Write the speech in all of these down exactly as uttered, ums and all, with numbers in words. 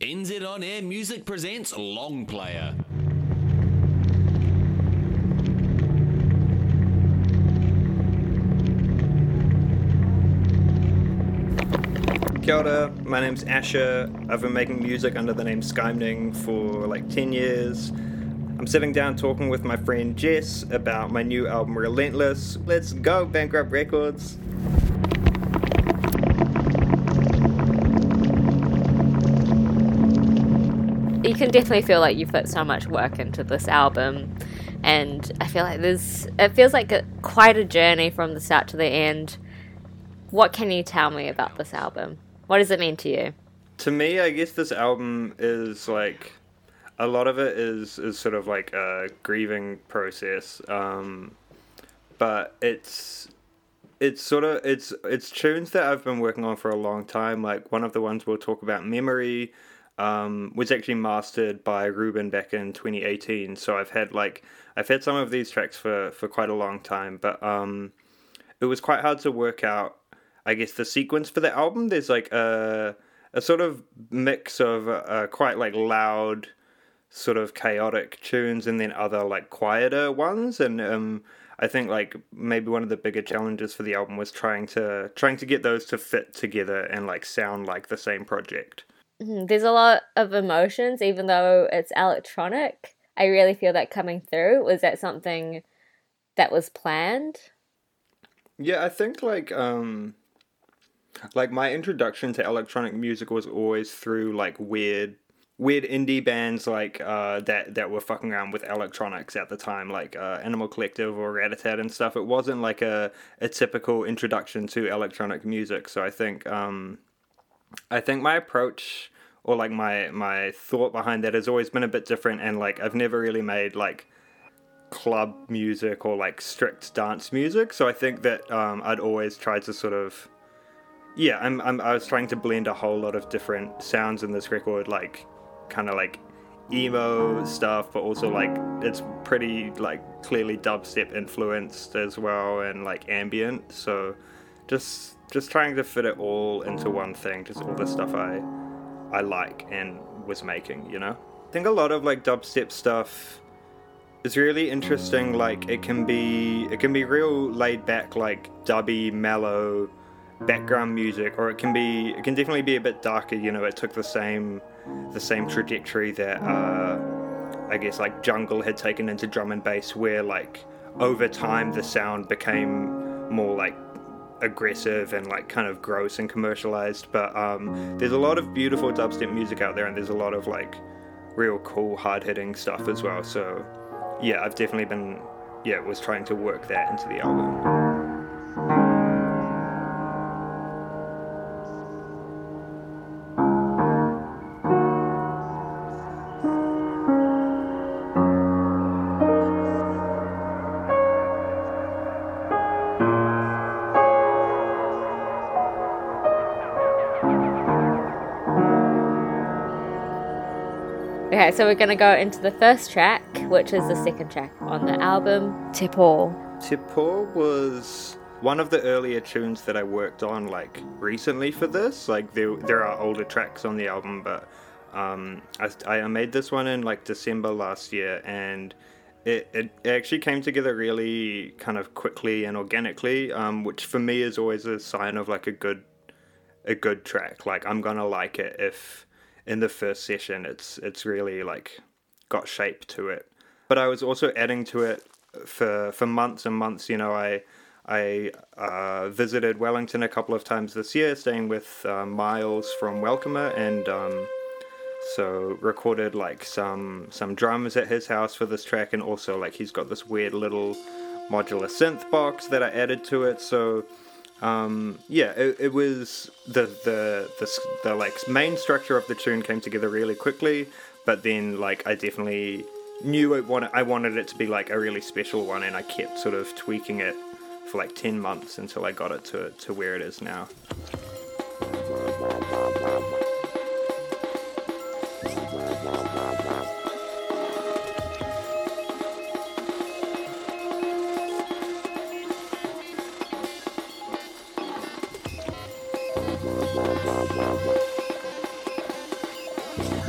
N Z On Air Music presents Long Player. Kia ora, my name's Asher. I've been making music under the name Skymning for like ten years. I'm sitting down talking with my friend Jess about my new album Relentless. Let's go, Bankrupt Records! You can definitely feel like you put so much work into this album, and I feel like there's it feels like a, quite a journey from the start to the end. What can you tell me about this album? What does it mean to you? To me, I guess this album is like a lot of it is is sort of like a grieving process, um, but it's it's sort of it's it's tunes that I've been working on for a long time. Like one of the ones we'll talk about, Memory, um, was actually mastered by Ruben back in twenty eighteen. So I've had like I've had some of these tracks for for quite a long time, but um, it was quite hard to work out, I guess, the sequence for the album. There's like a a sort of mix of uh, quite like loud, sort of chaotic tunes, and then other like quieter ones. And um, I think like maybe one of the bigger challenges for the album was trying to trying to get those to fit together and like sound like the same project. Mm-hmm. There's a lot of emotions, even though it's electronic. I really feel that coming through. Was that something that was planned? Yeah, I think like um. Like, my introduction to electronic music was always through, like, weird weird indie bands, like, uh, that, that were fucking around with electronics at the time, like, uh, Animal Collective or Ratatat and stuff. It wasn't, like, a, a typical introduction to electronic music, so I think, um, I think my approach, or, like, my, my thought behind that has always been a bit different, and, like, I've never really made, like, club music or, like, strict dance music, so I think that, um, I'd always tried to sort of... Yeah, I'm, I'm. I was trying to blend a whole lot of different sounds in this record, like kind of like emo stuff, but also like it's pretty like clearly dubstep influenced as well, and like ambient. So just just trying to fit it all into one thing, just all the stuff I I like and was making, you know. I think a lot of like dubstep stuff is really interesting. Like it can be it can be real laid back, like dubby, mellow background music, or it can be it can definitely be a bit darker. You know, it took the same the same trajectory that uh I guess like jungle had taken into drum and bass, where like over time the sound became more like aggressive and like kind of gross and commercialized. But um there's a lot of beautiful dubstep music out there, and there's a lot of like real cool hard-hitting stuff as well. So yeah, I've definitely been yeah was trying to work that into the album. Okay, so we're going to go into the first track, which is the second track on the album, Te Pō. Te Pō was one of the earlier tunes that I worked on like recently for this. Like there there are older tracks on the album, but um, I, I made this one in like December last year, and it, it actually came together really kind of quickly and organically, um, which for me is always a sign of like a good a good track. Like I'm gonna like it if in the first session it's it's really like got shape to it. But I was also adding to it for for months and months. You know, I I uh, visited Wellington a couple of times this year, staying with uh, Miles from Welcomer, and um, so recorded like some some drums at his house for this track, and also like he's got this weird little modular synth box that I added to it. So Um, yeah, it, it was the, the the the like main structure of the tune came together really quickly, but then like I definitely knew it wanted I wanted it to be like a really special one, and I kept sort of tweaking it for like ten months until I got it to to where it is now.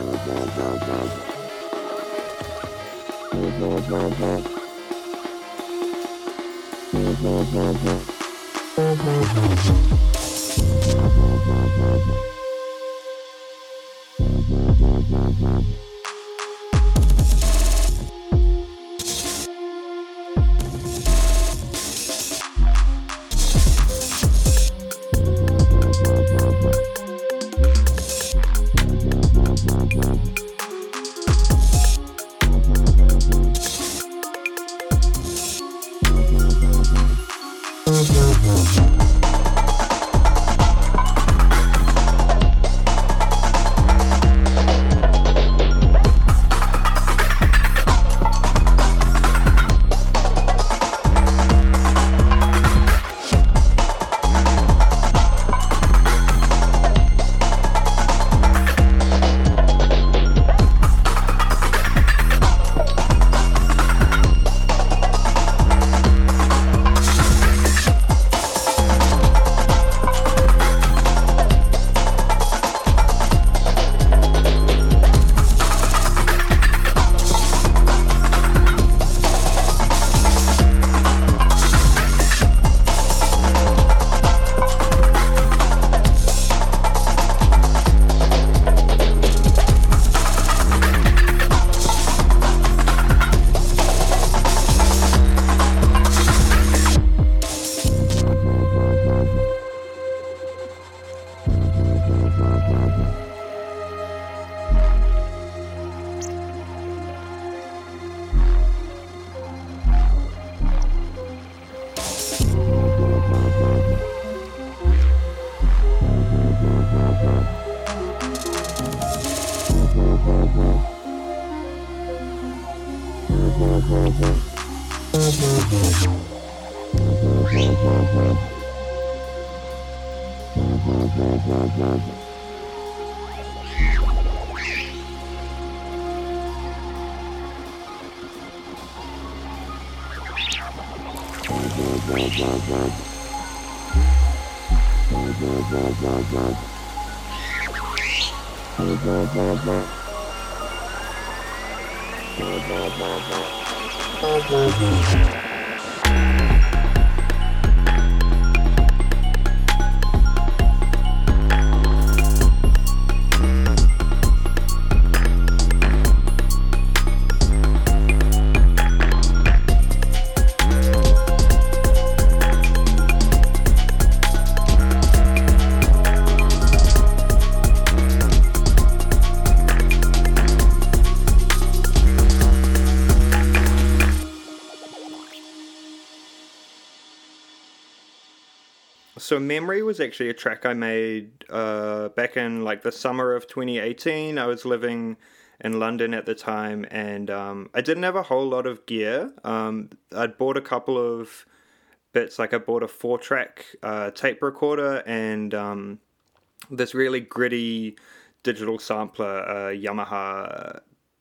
So Memory was actually a track I made uh, back in like the summer of twenty eighteen. I was living in London at the time, and um, I didn't have a whole lot of gear. Um, I'd bought a couple of bits, like I bought a four-track uh, tape recorder and um, this really gritty digital sampler, uh, Yamaha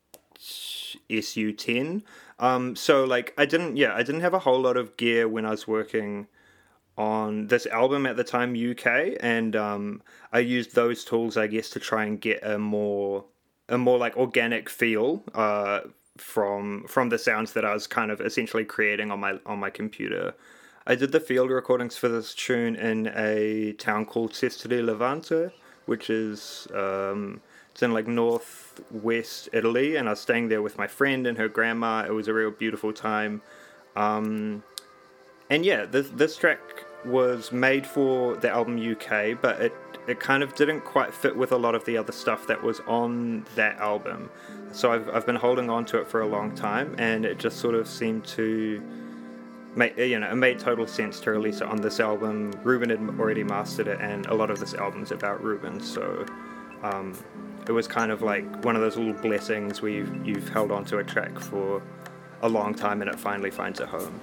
S U ten. Um, so like I didn't, yeah, I didn't have a whole lot of gear when I was working on this album at the time, U K, and um, I used those tools, I guess, to try and get a more a more like organic feel uh, from from the sounds that I was kind of essentially creating on my on my computer. I did the field recordings for this tune in a town called Sesta di Levante, which is um, it's in like northwest Italy, and I was staying there with my friend and her grandma. It was a real beautiful time, um, and yeah, this this track was made for the album U K, but it it kind of didn't quite fit with a lot of the other stuff that was on that album. So I've I've been holding on to it for a long time, and it just sort of seemed to make, you know, it made total sense to release it on this album. Ruben had already mastered it, and a lot of this album's about Ruben, so um, it was kind of like one of those little blessings where you've, you've held on to a track for a long time and it finally finds a home.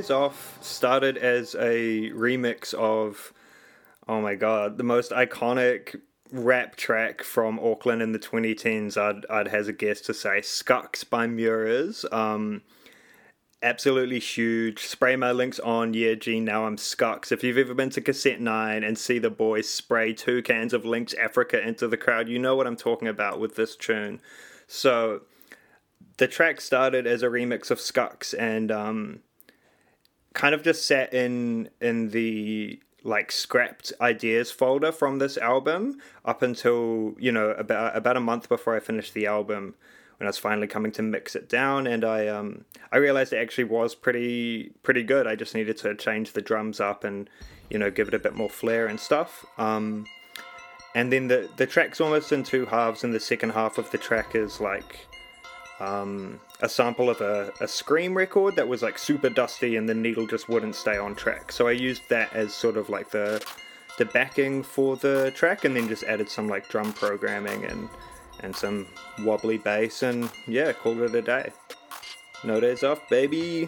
Days Off started as a remix of, oh my god, the most iconic rap track from Auckland in the twenty tens, I'd, I'd hazard a guess to say, Scucks by Mures. Um, absolutely huge. Spray my links on, yeah, gee, now I'm Scucks. If you've ever been to Cassette nine and see the boys spray two cans of Lynx Africa into the crowd, you know what I'm talking about with this tune. So the track started as a remix of Scucks and um, kind of just sat in in the like scrapped ideas folder from this album up until, you know, about about a month before I finished the album, when I was finally coming to mix it down, and I um I realized it actually was pretty pretty good. I just needed to change the drums up and, you know, give it a bit more flair and stuff. Um, and then the the track's almost in two halves, and the second half of the track is like um a sample of a, a Scream record that was like super dusty, and the needle just wouldn't stay on track. So I used that as sort of like the the backing for the track, and then just added some like drum programming and and some wobbly bass, and yeah, called it a day. No Days Off, baby.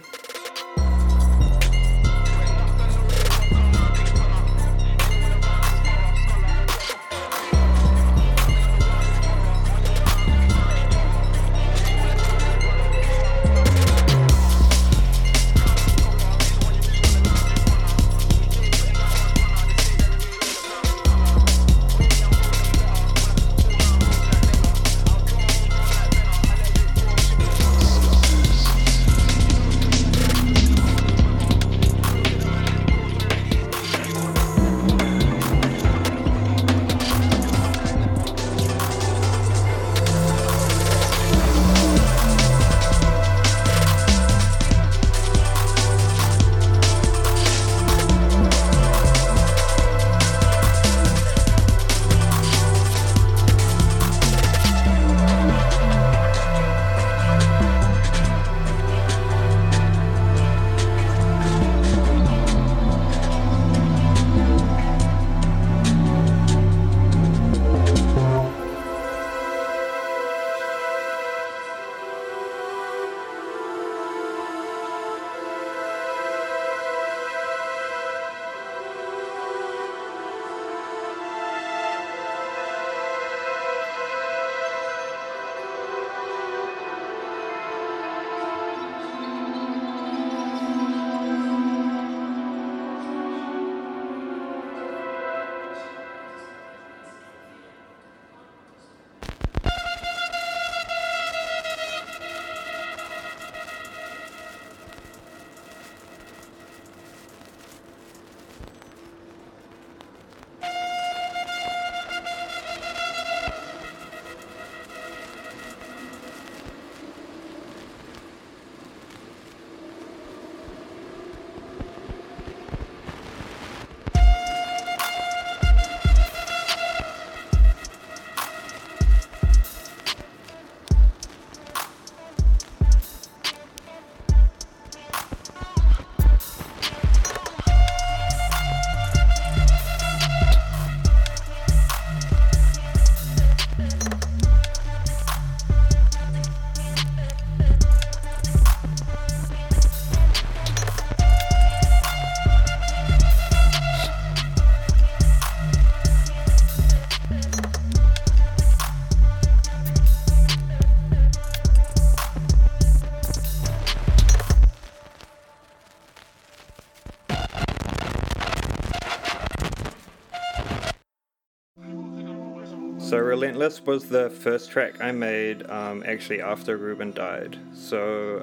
So Relentless was the first track I made um, actually after Ruben died. So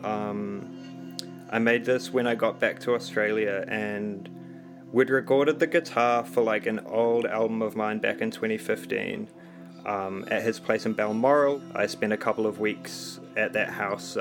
um, I made this when I got back to Australia, and we'd recorded the guitar for like an old album of mine back in twenty fifteen um, at his place in Balmoral. I spent a couple of weeks at that house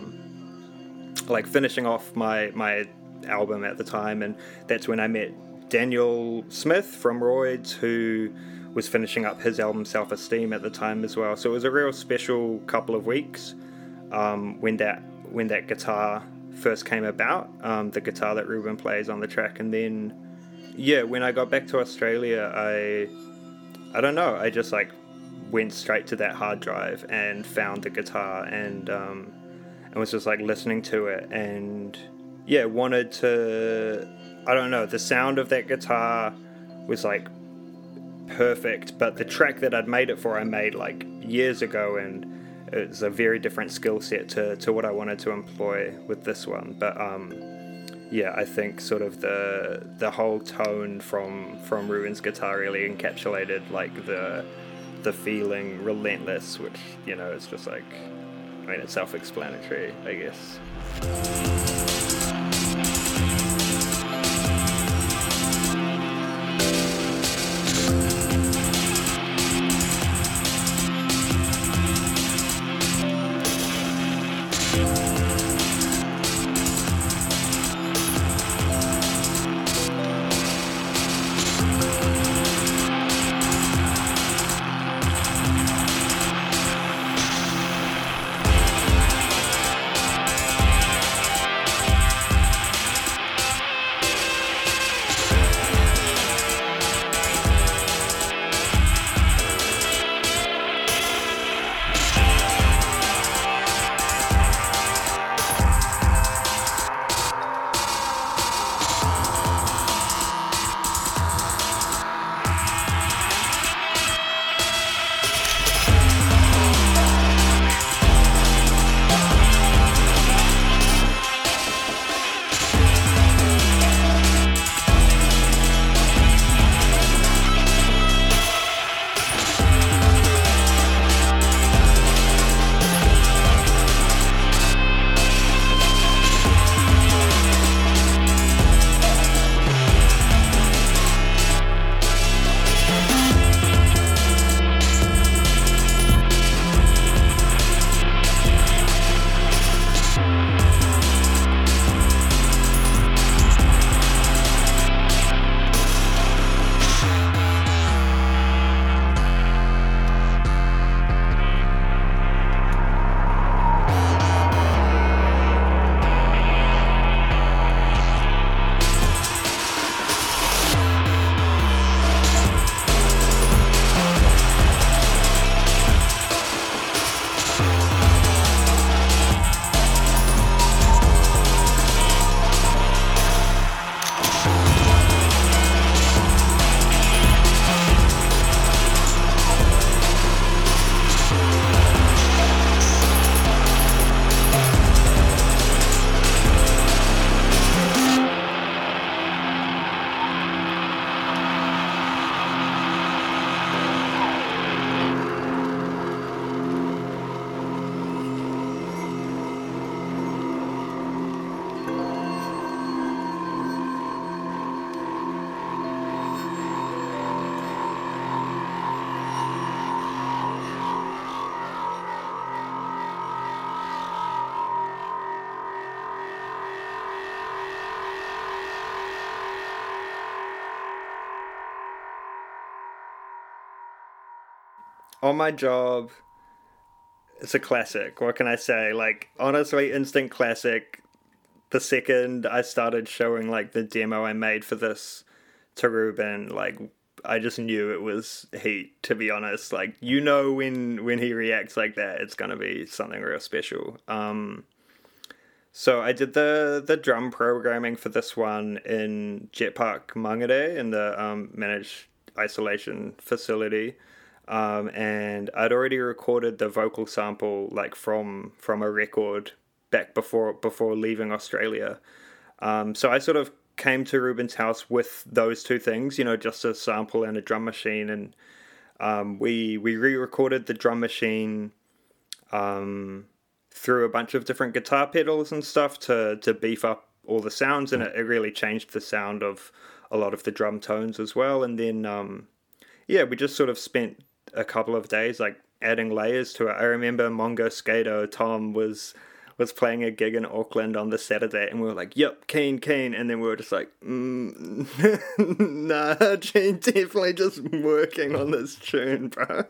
um, like finishing off my, my album at the time, and that's when I met Daniel Smith from Roids, who was finishing up his album Self-Esteem at the time as well. So it was a real special couple of weeks um, when that when that guitar first came about, um, the guitar that Ruben plays on the track. And then, yeah, when I got back to Australia, I, I don't know, I just like went straight to that hard drive and found the guitar and, um, and was just like listening to it. And yeah, wanted to, I don't know, the sound of that guitar was like perfect, but the track that I'd made it for, I made like years ago, and it's a very different skill set to, to what I wanted to employ with this one. But um, yeah, I think sort of the the whole tone from from Ruben's guitar really encapsulated like the the feeling relentless, which, you know, it's just like, I mean, it's self-explanatory, I guess. On My Job, it's a classic. What can I say? Like, honestly, instant classic. The second I started showing, like, the demo I made for this to Ruben, like, I just knew it was heat, to be honest. Like, you know, when, when he reacts like that, it's gonna be something real special. Um, so I did the, the drum programming for this one in Jetpark Mangere, in the um, managed isolation facility. Um, and I'd already recorded the vocal sample like from from a record back before before leaving Australia. Um, so I sort of came to Ruben's house with those two things, you know, just a sample and a drum machine, and um, we we re-recorded the drum machine um, through a bunch of different guitar pedals and stuff to to beef up all the sounds, and it, it really changed the sound of a lot of the drum tones as well. And then um, yeah, we just sort of spent a couple of days like adding layers to it. I remember Mongo Skato Tom was was playing a gig in Auckland on the Saturday, and we were like, yep, keen, keen, and then we were just like, mm, nah, Gene, definitely just working on this tune, bro.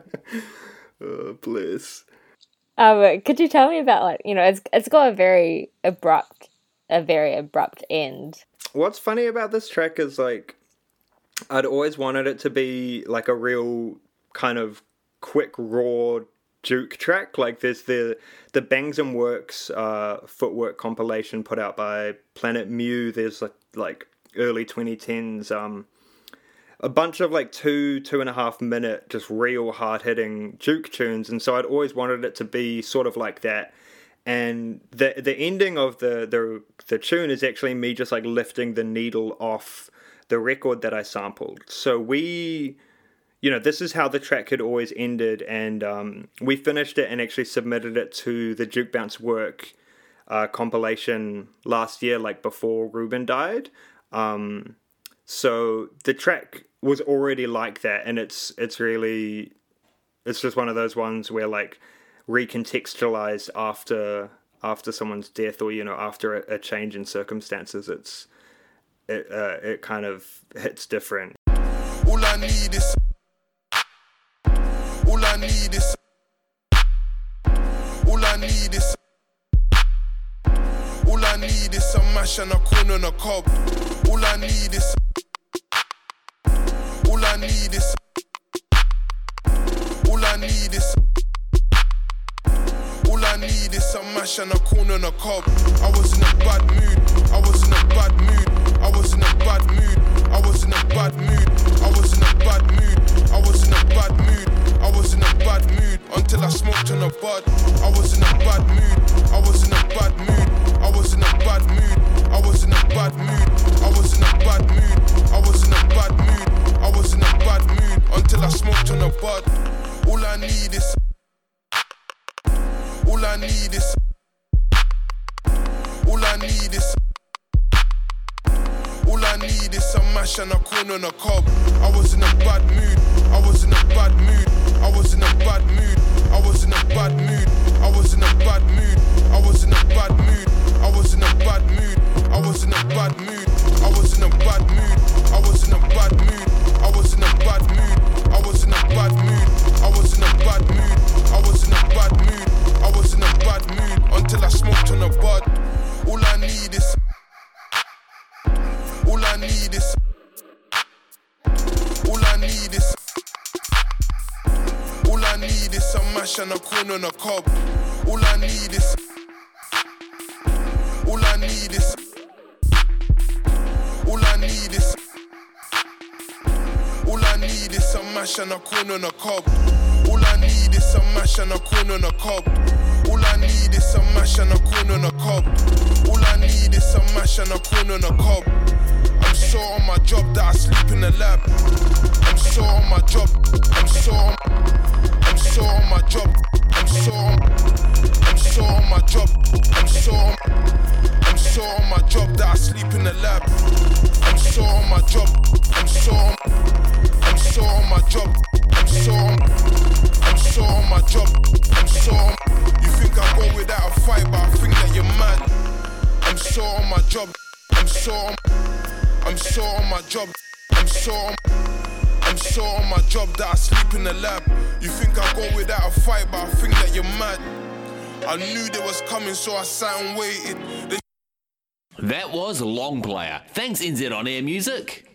Oh, bless. Um, could you tell me about, like, you know, it's it's got a very abrupt, a very abrupt end. What's funny about this track is, like, I'd always wanted it to be like a real kind of quick, raw Duke track. Like there's the the Bangs and Works uh, footwork compilation put out by Planet Mew. There's like like early twenty tens. Um, a bunch of like two two and a half minute just real hard hitting Duke tunes, and so I'd always wanted it to be sort of like that. And the the ending of the the the tune is actually me just like lifting the needle off the record that I sampled. So we, you know, this is how the track had always ended, and um, we finished it and actually submitted it to the Duke Bounce Work uh, compilation last year, like before Ruben died. Um, so the track was already like that, and it's it's really, it's just one of those ones where like recontextualized after after someone's death, or you know, after a, a change in circumstances, it's it uh, it kind of hits different. All I need is all I need is all I need is all I need is some mash and a corn on a cob. All I need is all I need is all I need is all I need is some mash and a corn on a cob. I was in a bad mood. I was in a bad mood. I was in a bad mood. I was in a bad mood. I was in a bad mood. I was in a bad mood. I was in a bad mood until I smoked on a bud. I was in a bad mood. I was in a bad mood. I was in a bad mood. I was in a bad mood. I was in a bad mood. I was in a bad mood. I was in a bad mood until I smoked on a bud. All I need is all I need is all I need is all I need is some mash and a corn on a cob. I was in a bad mood. I was in a bad mood. I was in a bad mood. I was in a bad mood. I was in a bad mood. I was in a bad mood. I was in a bad mood. I was in a bad mood. I was in a bad mood. I was in a bad mood. I was in a bad mood. I was in a bad mood. I was in a bad mood. I was in a bad mood. I was in a bad mood until I smoked on a bud. All I need is all I need is all I need is all I need is some mash and a corn on a cob. All I need is all I need is all I need is all I need is some mash and a corn on a cob. All I need is some mash and a corn on a cob. All I need is some mash and a corn on a cob. All I need is some mash and a corn on a cob. I'm so on my job that I sleep in the lab. I'm so on my job. I'm so on. I'm so on my job. I'm so on. I'm so on my job. I'm so on. I'm so on my job that I sleep in the lab. I'm so on my job. I'm so on. I'm so on my job. I'm so on. I'm so on my job. I'm so on. You think I go without a fight, but I think that you're mad. I'm so on my job. I'm so on. I'm so on my job. I'm so on. I'm so on my job that I sleep in the lab. You think I go without a fight, but I think that you're mad. I knew they was coming, so I sat and waited. They That was Long Player. Thanks, N Z On Air Music.